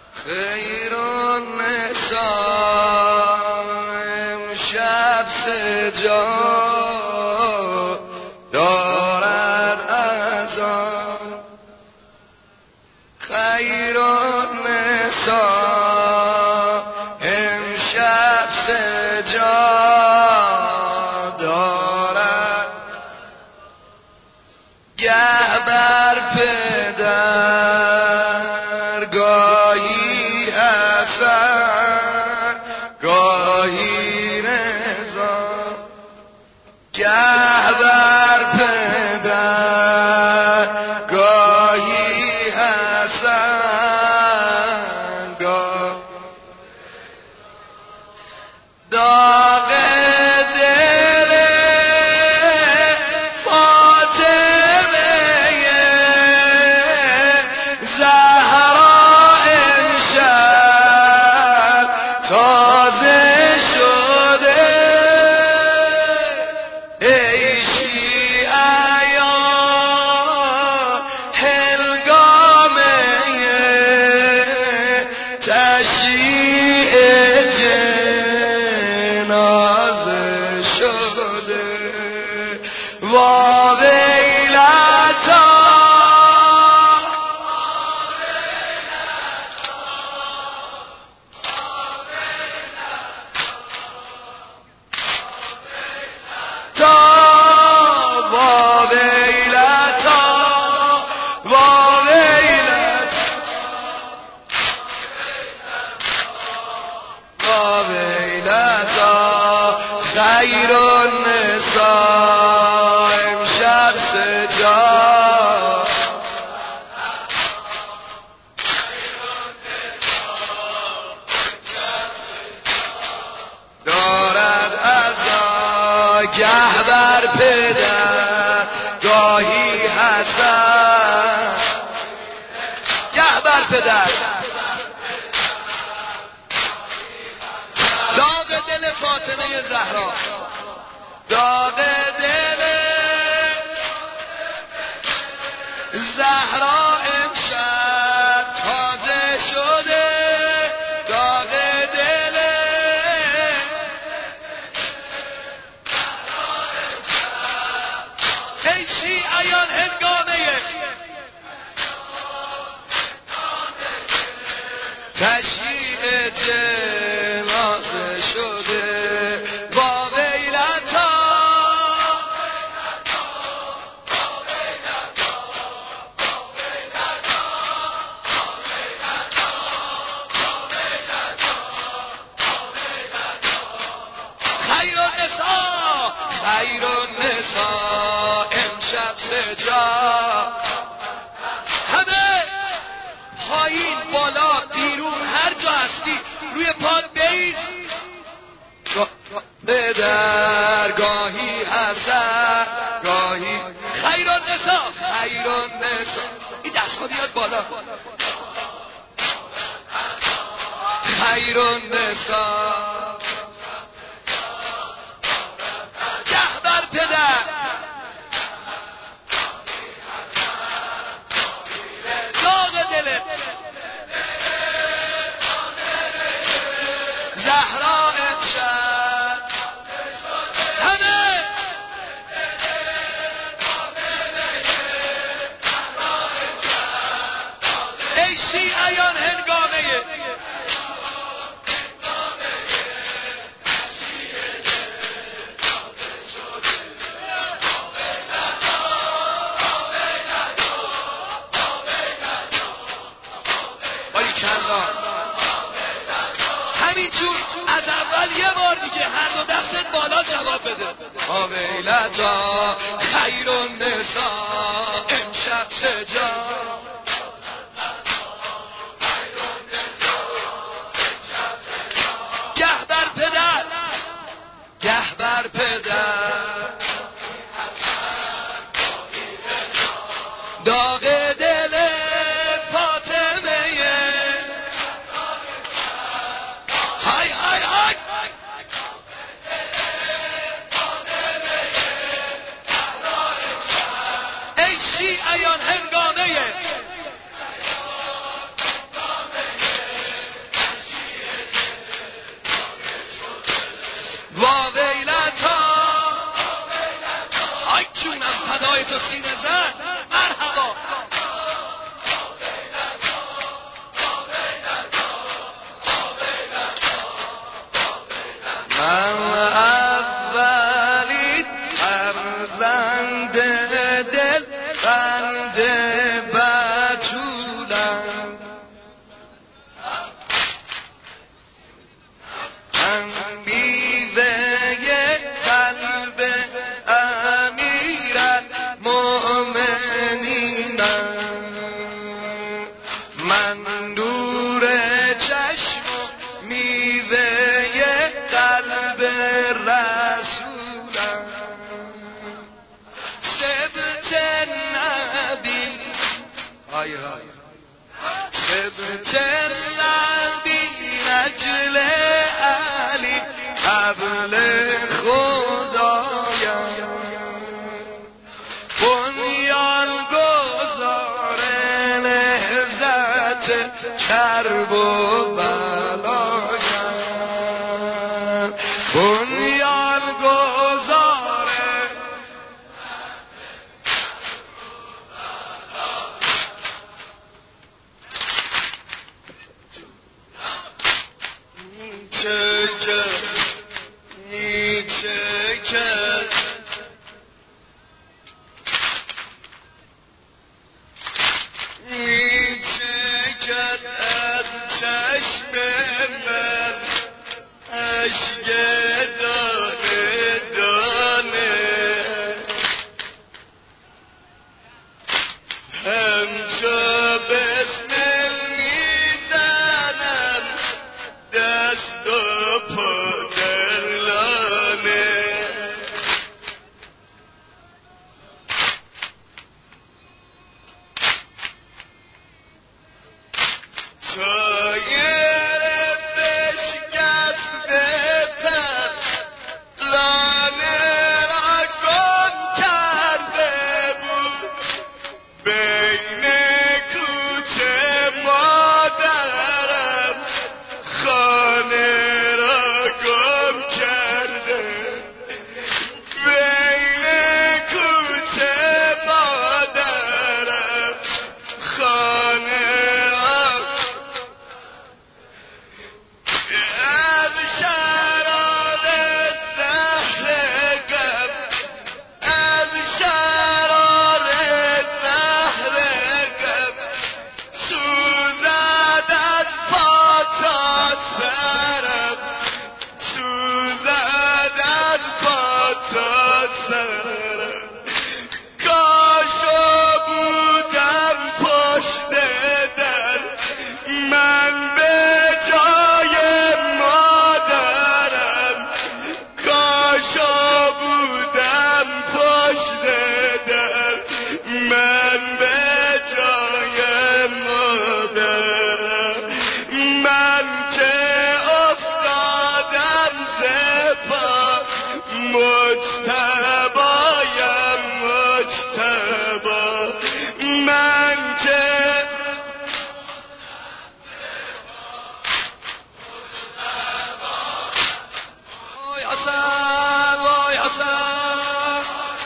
خیر النساء شب سجاد دارد از آن. خیر النساء امشب سجاد دارد، گه بر پدر گاهی حسن گاهی رضا، گه بر پدر گاهی حسن گاهی داغ دل فاطمه زهرا امشب تازه شده. ای شیعیان هنگامه تشییع جنازه شده. وا ویلتا وا ویلتا وا ویلتا وا ویلتا خیر النساء امشب سجاد دارد عزا، گه بر پدر گاهی حسن گه بر پدر. داغ دل فاطمه زهرا، داغ دل زهرا امشب تازه شده. داغ دل ای شیعیان هنگامه تشییع جنازه شده. وا ویلتا خیر النساء خیر النساء امشب سجاد. همه پایین بالا بیرون هر جا هستی روی پاد بیز. به درگاهی حسن گاهی خیر النساء خیر النساء. این دستها بیاد بالا. خیر النساء گه بر پدر داغ دل زهرا امشب همه ای شیعیان هنگامه همینجور از اول یه بار دیگه هر دو دستت بالا جواب بده. وا ویلتا خیر النساء امشب سجاد گه بر پدر گه بر پدر داغ دل فاطمه های های های ای شیعیان هنگامه سبت النبی نجل علی قبل خدایم بنیان گذار نهضت کرب و بلایم بنیان گذار میچکد از چشم من اشک دانه دانه همچو بسمل میزنم دست و پا در لانه سایر بشکسته پر لانه را گم کرده بود بین کوچه مادرم خانه را گم کرده بین کوچه مادرم خانه از شرار زهر غم از شرار زهر غم سوزد از پا تا سرم سوزد از پا تا سرم کاشو بودم پشت در من به جای مادرم کاشو بودم پشت در من به جای مادرم من که افتادم ز پا مجتبایم مجتبا من که وای حسن وای حسن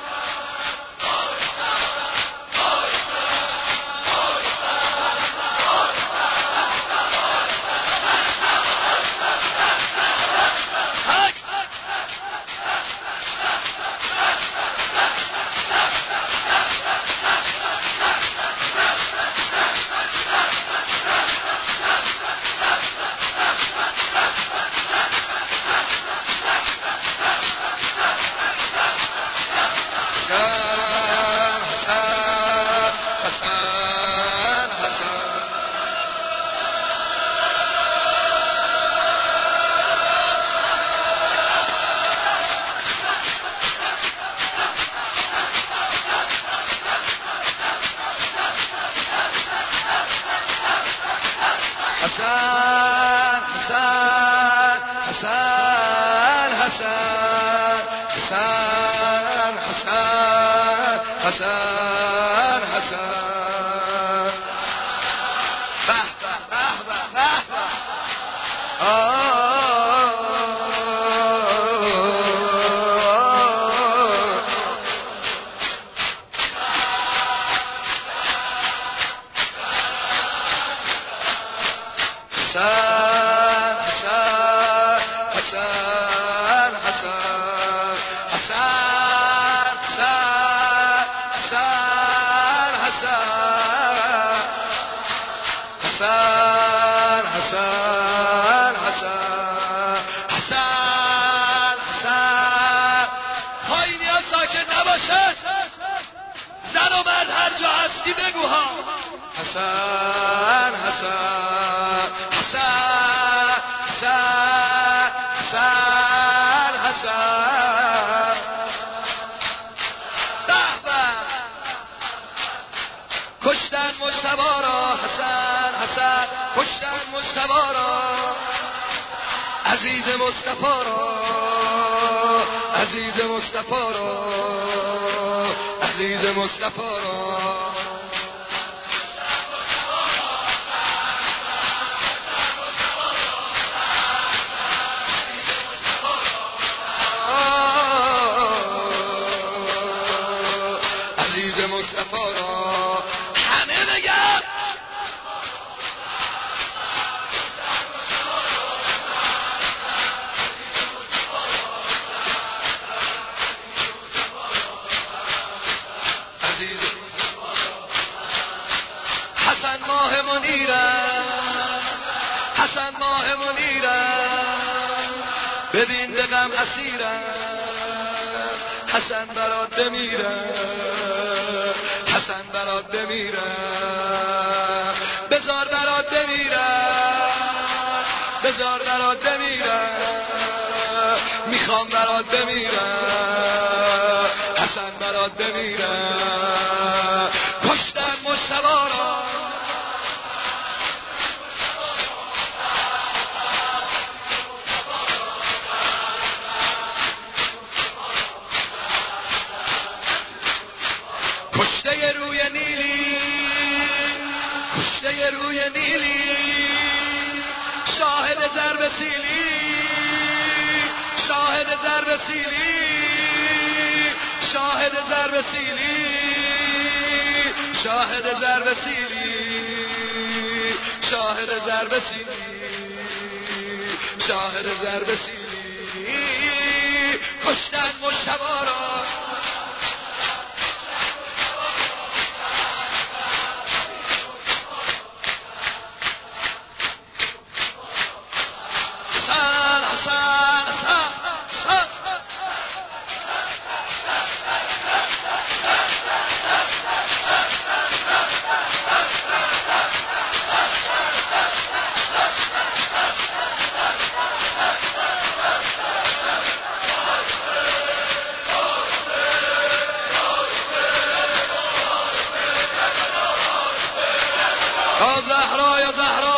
حسن حسن حسن حسن حسن حسن حسن حسن به به به به به حسن حسن حسن حسن حسن حسن حسن حسن پایینی ها ساکت نباشه زن و مرد هر جا هستی بگو ها حسن حسن حسن حسن حسن کشتن مجتبی را حسن حسن عزیز مصطفی را، عزیز مصطفی را، عزیز مصطفی را. عزیز مصطفی را همه بگن عزیز حسن ماه منیرم، حسن ماه منیرم، ببین به غم اسیرم، حسن برات بمیرم، حسن برات بمیرم، بذار برات بمیرم، بذار برات بمیرم، میخوام برات بمیرم، حسن برات بمیرم. کشتن مجتبی را، کشته روی نیلی، کشته روی نیلی، شاهد ضرب سیلی، شاهد ضرب سیلی، شاهد ضرب سیلی، شاهد ضرب سیلی، شاهد ضرب سیلی، شاهد ضرب سیلی. کشتن مجتبی را، یا زهرا یا زهرا